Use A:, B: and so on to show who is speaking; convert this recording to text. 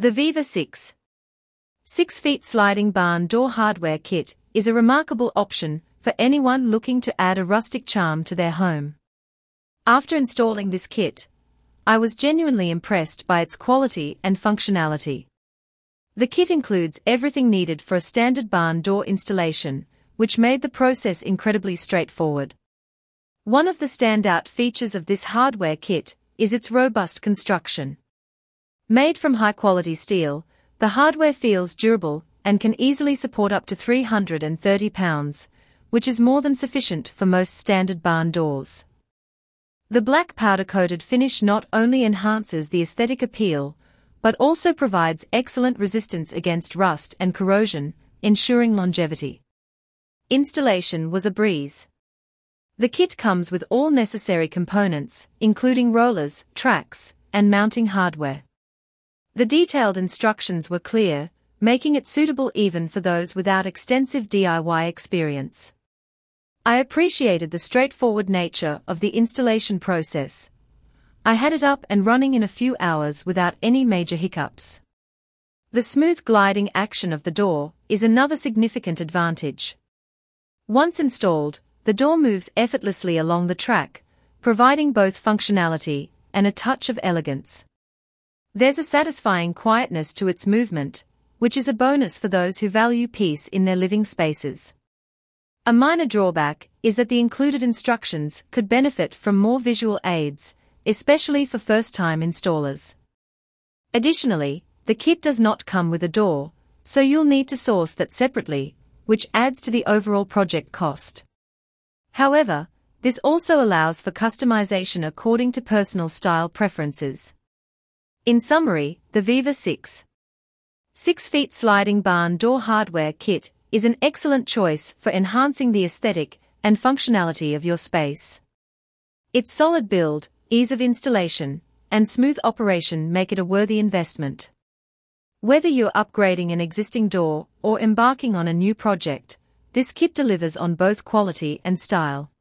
A: The Viva 6 6-feet sliding barn door hardware kit is a remarkable option for anyone looking to add a rustic charm to their home. After installing this kit, I was genuinely impressed by its quality and functionality. The kit includes everything needed for a standard barn door installation, which made the process incredibly straightforward. One of the standout features of this hardware kit is its robust construction. Made from high-quality steel, the hardware feels durable and can easily support up to 330 pounds, which is more than sufficient for most standard barn doors. The black powder-coated finish not only enhances the aesthetic appeal, but also provides excellent resistance against rust and corrosion, ensuring longevity. Installation was a breeze. The kit comes with all necessary components, including rollers, tracks, and mounting hardware. The detailed instructions were clear, making it suitable even for those without extensive DIY experience. I appreciated the straightforward nature of the installation process. I had it up and running in a few hours without any major hiccups. The smooth gliding action of the door is another significant advantage. Once installed, the door moves effortlessly along the track, providing both functionality and a touch of elegance. There's a satisfying quietness to its movement, which is a bonus for those who value peace in their living spaces. A minor drawback is that the included instructions could benefit from more visual aids, especially for first-time installers. Additionally, the kit does not come with a door, so you'll need to source that separately, which adds to the overall project cost. However, this also allows for customization according to personal style preferences. In summary, the Viva 6-feet sliding barn door hardware kit is an excellent choice for enhancing the aesthetic and functionality of your space. Its solid build, ease of installation, and smooth operation make it a worthy investment. Whether you're upgrading an existing door or embarking on a new project, this kit delivers on both quality and style.